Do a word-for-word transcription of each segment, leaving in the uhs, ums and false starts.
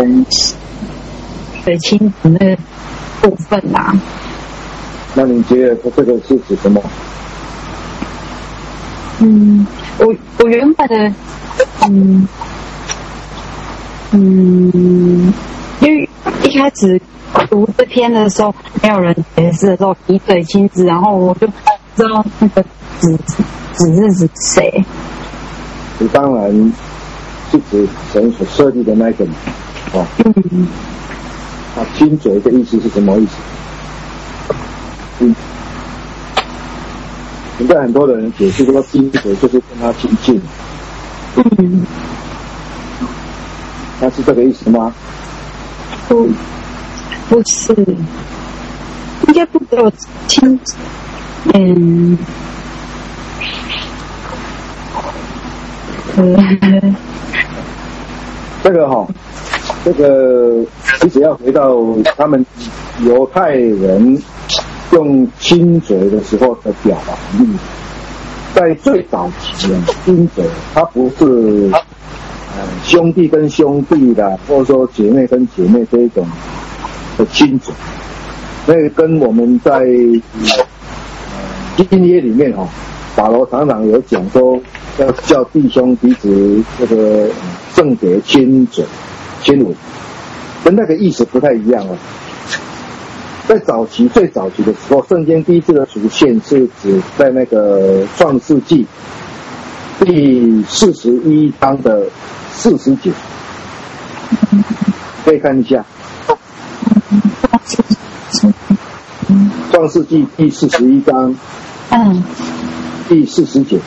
跟水亲子那个部分啦。 那你觉得这个是指什么？ 嗯，我我原本的，嗯嗯，因为一开始读这篇的时候，没有人解释的时候，以水亲子，然后我就不知道那个子子是指谁。 你当然是指神所设立的那个嘛，哦， 嗯， 啊，亲嘴的意思是什么意思？嗯，现在很多的人解释说亲嘴就是跟他亲近， 嗯， 那是这个意思吗？ 不，不是，应该不只有亲，嗯，嗯， 这个哈、哦，这个其实要回到他们犹太人用亲嘴的时候的表达意义，在最早期的亲嘴，它不是呃兄弟跟兄弟的，或者说姐妹跟姐妹这一种的亲嘴，那个跟我们在新约里面哈、哦，保罗常常有讲说要叫弟兄彼此这个圣洁亲嘴亲吻，跟那个意思不太一样哦。在早期最早期的时候，圣经第一次的出现是指在那个创世纪第四十一章的四十节，可以看一下。创世纪第四十一章， 嗯， 第四十节，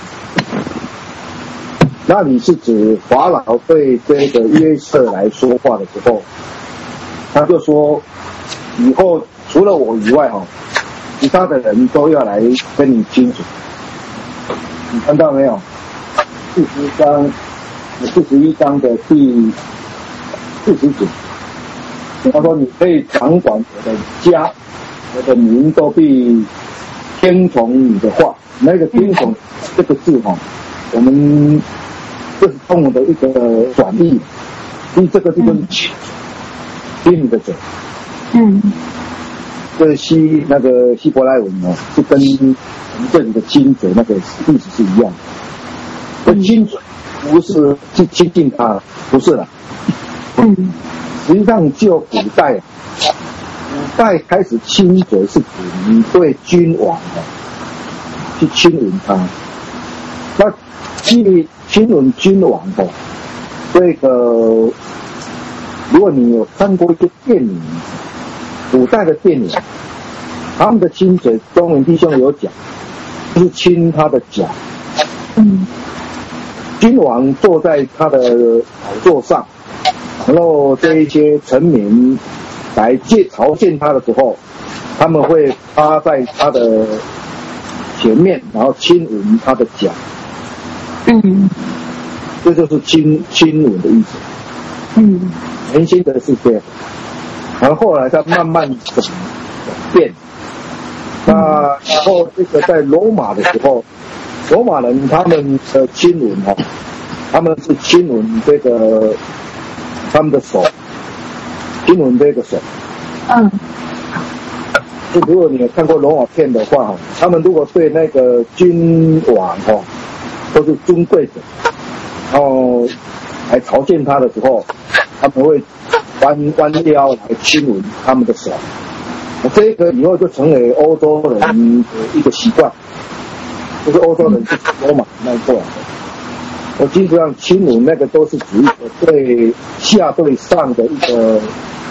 那里是指法老对这个约瑟来说话的时候，他就说，以后除了我以外哈，其他的人都要来跟你亲嘴。你看到没有？四十章，四十一章的第四十节，他说：“你可以掌管我的家，我的民都必听从你的话。”那个听从这个字哈，我们这是中文的一个转译，因为这个字就是亲，听你的嘴。 嗯。 这希那个希伯来文呢，是跟我们这里的亲嘴那个意思是一样的。这亲嘴不是去亲近他，不是了。 嗯。 实际上就古代，古代开始亲嘴是指你对君王的去亲吻他。那去亲吻君王的这个，如果你有看过一些电影。古代的电影，他们的亲嘴，中文弟兄有讲，就是亲他的脚。 嗯， 君王坐在他的宝座上，然后这一些臣民来接朝见他的时候，他们会趴在他的前面，然后亲吻他的脚。 嗯， 这就是亲亲吻的意思。 嗯， 原先的是这样。然后后来他慢慢转变，那然后这个在罗马的时候，罗马人他们的亲吻哈，他们是亲吻这个他们的手，亲吻这个手。 嗯。 就如果你有看过罗马片的话，他们如果对那个君王哈，都是尊贵者，然后来朝见他的时候，他们会弯弯腰来亲吻他们的手，这个以后就成为欧洲人的一个习惯，就是欧洲人是罗马那过来的。我基本上亲吻那个都是指一个对下对上的一个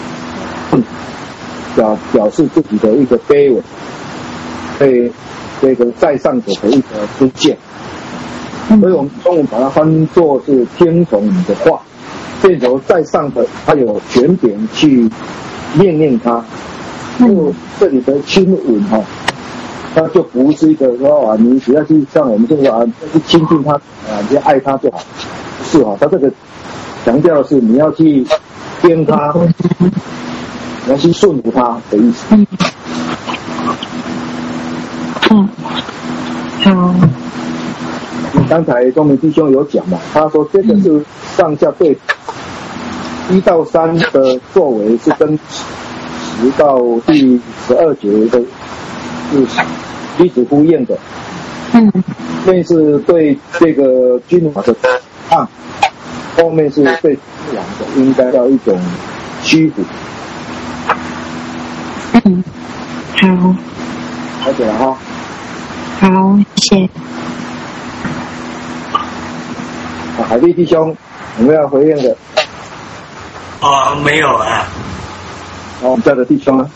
表表示自己的一个卑微，对这个在上者的一个尊敬，所以我们中文把它翻作是听从你的话。变成在上的，他有权柄去命令他。就这里的亲吻哈，他就不是一个说啊，你只要去像我们这个啊，去亲近他啊，你要爱他就好，不是哈，他这个强调的是你要去听他，你要去顺服他的意思。 嗯，好。 你刚才钟明弟兄有讲嘛，他说这个是上下对， 一到三的作为是跟十到第十二节的是彼此呼应的。 嗯， 前面是对这个君王的抗，后面是对君王的应该要一种屈服。 嗯，好， 了解了哈。 好，谢谢。 啊，海丽弟兄，有没有回应的？ 哦，没有啊。 哦，我们家的弟兄呢？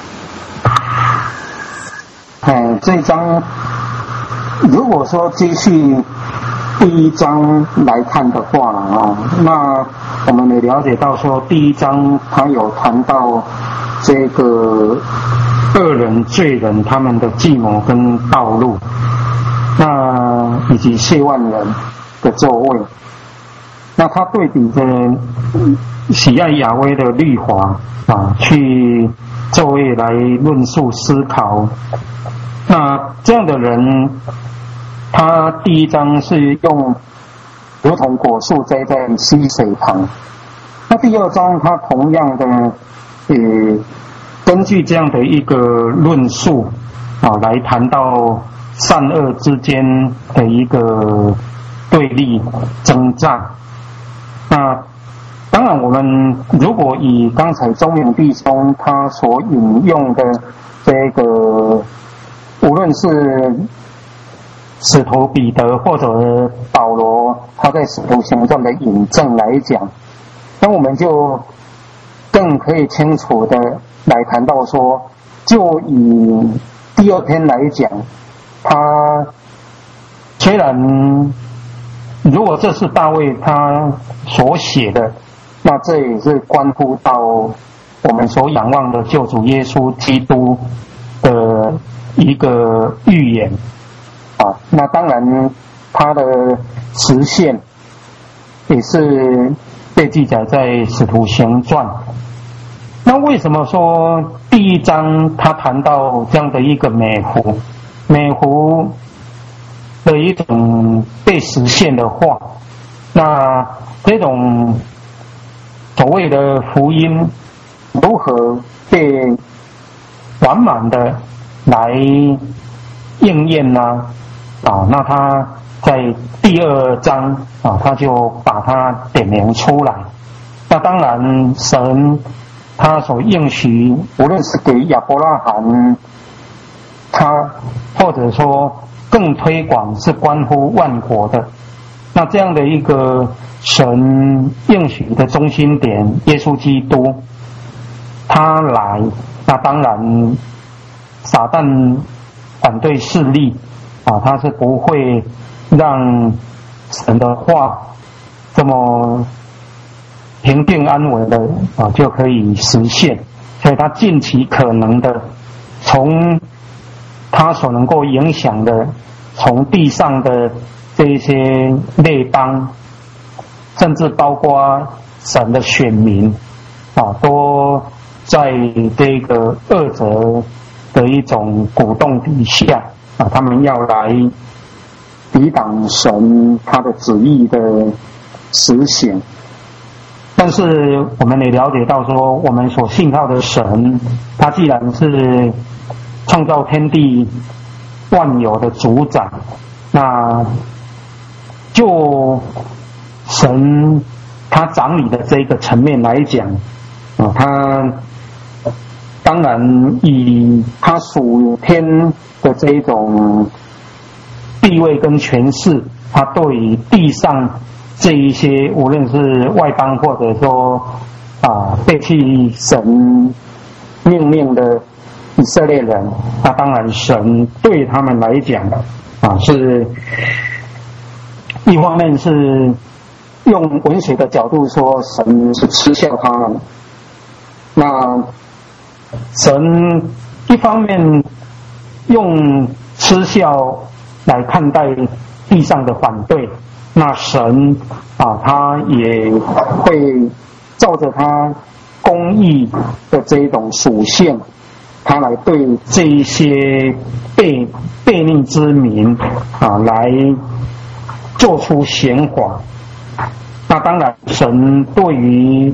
嗯，这一章如果说继续第一章来看的话啊，那我们也了解到说，第一章他有谈到这个恶人罪人他们的计谋跟道路，那以及谢万人的座位，那他对比着喜爱亚威的律法啊，去作为来论述思考。那这样的人，他第一章是用如同果树栽在溪水旁，那第二章他同样的呃根据这样的一个论述啊，来谈到善恶之间的一个对立征战。那当然我们如果以刚才钟明弟兄他所引用的这个，无论是使徒彼得或者保罗他在使徒行传的引证来讲，那我们就更可以清楚的来谈到说，就以第二篇来讲，他虽然如果这是大卫他所写的，那这也是关乎到我们所仰望的救主耶稣基督的一个预言啊，那当然它的实现也是被记载在使徒行传。那为什么说第一章他谈到这样的一个美福美福的一种被实现的话，那这种所谓的福音如何被完满的来应验呢？啊，那他在第二章啊，他就把它点明出来。那当然，神他所应许，无论是给亚伯拉罕，他或者说更推广是关乎万国的。那这样的一个神应许的中心点，耶稣基督，他来，那当然撒旦反对势力啊，他是不会让神的话这么平定安稳的啊就可以实现，所以他尽其可能的从他所能够影响的，从地上的这一些列邦，甚至包括神的选民啊，都在这个恶者的一种鼓动底下啊，他们要来抵挡神他的旨意的实现。但是我们也了解到说，我们所信靠的神，他既然是创造天地万有的主宰，那就神他掌理的这个层面来讲啊，他当然以他属天的这一种地位跟权势，他对于地上这一些无论是外邦或者说啊背弃神命令的以色列人，那当然神对他们来讲啊，是一方面是用文学的角度说，神是嗤笑他们。那神一方面用嗤笑来看待地上的反对，那神啊，他也会照着他公义的这一种属性，他来对这一些悖悖逆之民啊来做出刑罚。那当然神对于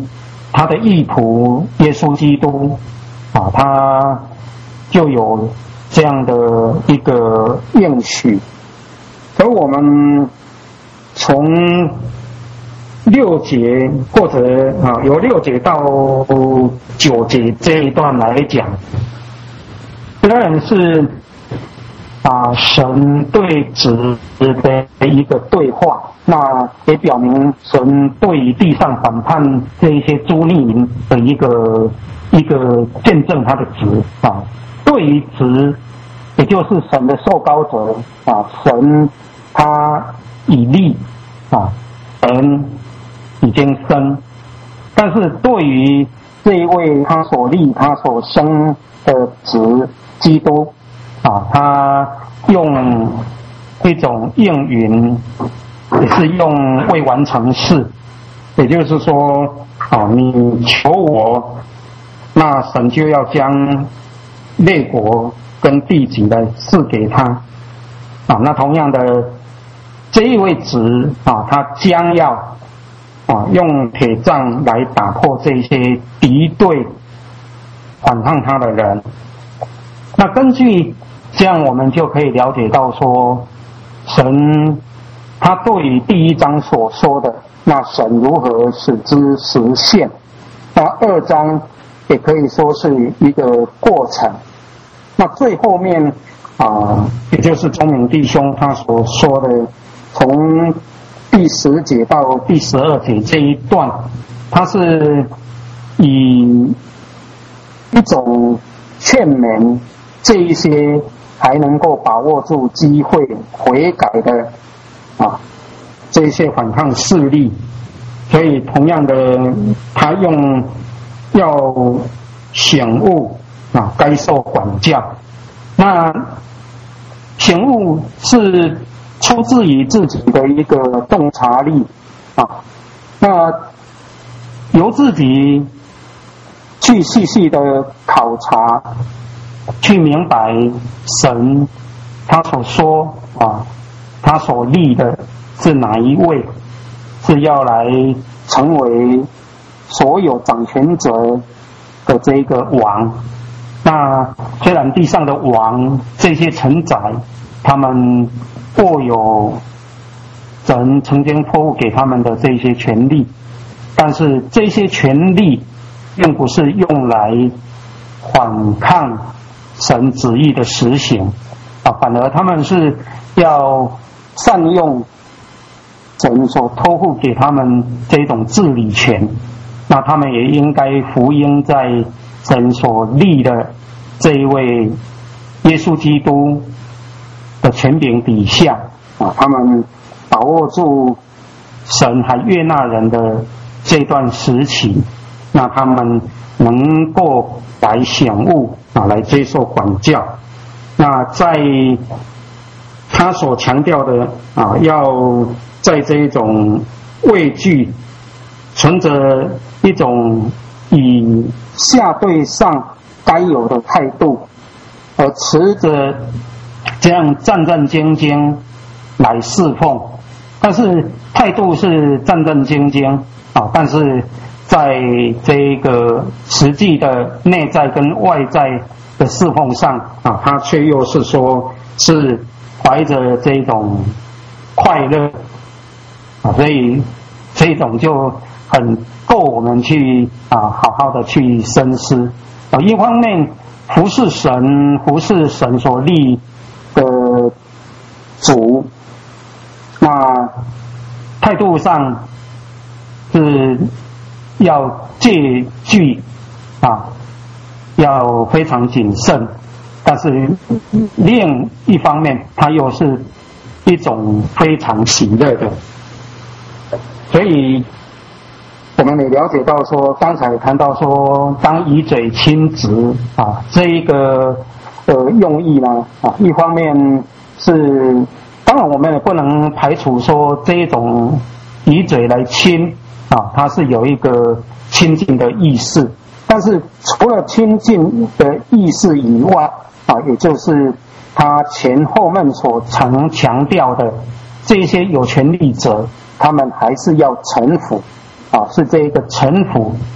他的义仆耶稣基督啊，他就有这样的一个应许。而我们从六节或者啊由六节到九节这一段来讲，虽然是啊神对子的一个对话，那也表明神对于地上反叛这一些诸逆民的一个一个见证他的子啊，对于子也就是神的受膏者啊，神他以立啊神已经生，但是对于这一位他所立他所生的子基督啊，他用一种应允，也是用未完成式，也就是说啊，你求我，那神就要将列国跟地级来赐给他啊。那同样的，这一位子啊，他将要啊用铁杖来打破这些敌对反抗他的人。那根据这样，我们就可以了解到说，神他对于第一章所说的，那神如何使之实现，那二章也可以说是一个过程。那最后面啊、呃，也就是钟明弟兄他所说的，从第十节到第十二节这一段，他是以一种劝勉这一些还能够把握住机会悔改的啊这一些反抗势力，所以同样的，他用要醒悟啊，该受管教。那醒悟是出自于自己的一个洞察力啊，那由自己去细细的考察，去明白神他所说啊，他所立的是哪一位，是要来成为所有掌权者的这个王。那虽然地上的王这些臣宰，他们握有神曾经托付给他们的这些权利，但是这些权利并不是用来反抗神旨意的实行啊，反而他们是要善用神所托付给他们这种治理权，那他们也应该服膺在神所立的这一位耶稣基督的权柄底下啊，他们把握住神还悦纳人的这段时期，那他们能够来醒悟啊，来接受管教。那在他所强调的啊，要在这一种畏惧，存着一种以下对上该有的态度，而持着这样战战兢兢来侍奉，但是态度是战战兢兢啊，但是在这个实际的内在跟外在的侍奉上啊，他却又是说是怀着这种快乐啊，所以这种就很够我们去啊好好的去深思啊。一方面服侍神，服侍神所立的主，那态度上是要戒惧啊，要非常谨慎，但是另一方面，它又是一种非常喜乐的。所以我们也了解到说，刚才谈到说，当以嘴亲直啊，这一个呃用意呢啊，一方面是，当然我们也不能排除说这一种以嘴来亲啊，它是有一个亲近的意思，但是除了亲近的意思以外啊，也就是他前后面所曾强调的这些有权力者，他们还是要臣服啊，是这一个臣服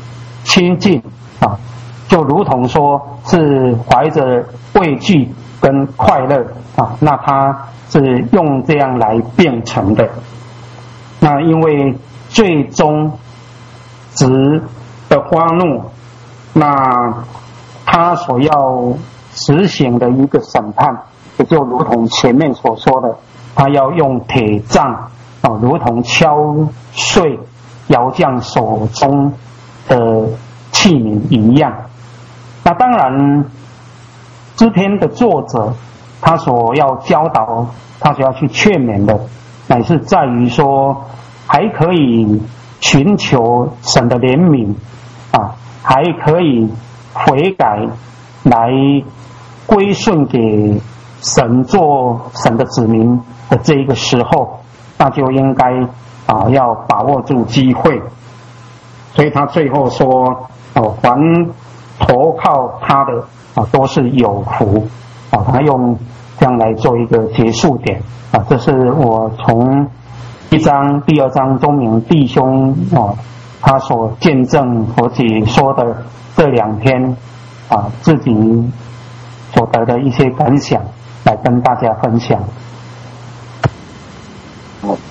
亲近啊，就如同说是怀着畏惧跟快乐啊，那他是用这样来变成的。那因为最终值的发怒，那他所要实行的一个审判，也就如同前面所说的，他要用铁杖啊，如同敲碎窑匠手中的器皿一样。那当然，诗篇的作者他所要教导，他所要去劝勉的，乃是在于说，还可以寻求神的怜悯啊，还可以悔改，来归顺给神做神的子民的这一个时候，那就应该啊要把握住机会。所以他最后说，哦，凡投靠他的啊都是有福啊，他用这样来做一个结束点啊，这是我从一章、第二章钟明弟兄啊他所见证和解说的这两篇啊自己所得的一些感想，来跟大家分享。 好。